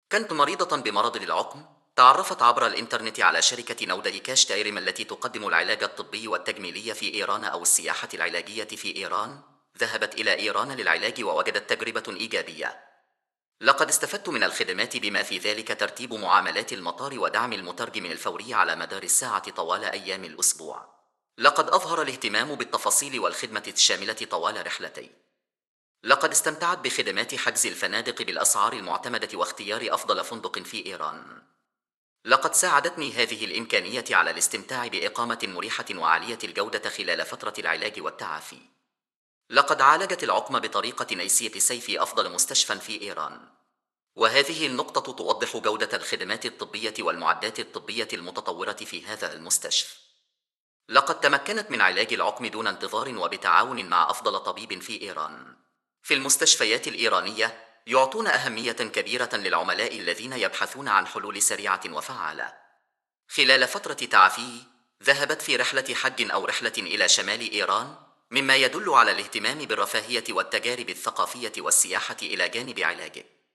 كنت مريضة بمرض العقم. تعرفت عبر الإنترنت على شركة نودايكاش تايرم التي تقدم العلاج الطبي والتجميلي في إيران أو السياحة العلاجية في إيران. ذهبت إلى إيران للعلاج ووجدت تجربة إيجابية. لقد استفدت من الخدمات بما في ذلك ترتيب معاملات المطار ودعم المترجم الفوري على مدار الساعة طوال أيام الأسبوع. لقد أظهر الاهتمام بالتفاصيل والخدمة الشاملة طوال رحلتي. لقد استمتعت بخدمات حجز الفنادق بالأسعار المعتمدة واختيار أفضل فندق في إيران. لقد ساعدتني هذه الإمكانية على الاستمتاع بإقامة مريحة وعالية الجودة خلال فترة العلاج والتعافي. لقد عالجت العقم بطريقة نيسية سيفي أفضل مستشفى في إيران. وهذه النقطة توضح جودة الخدمات الطبية والمعدات الطبية المتطورة في هذا المستشفى. لقد تمكنت من علاج العقم دون انتظار وبتعاون مع أفضل طبيب في إيران. في المستشفيات الإيرانية يعطون أهمية كبيرة للعملاء الذين يبحثون عن حلول سريعة وفعالة. خلال فترة تعافيه ذهبت في رحلة حج أو رحلة إلى شمال إيران، مما يدل على الاهتمام بالرفاهية والتجارب الثقافية والسياحة إلى جانب علاجه.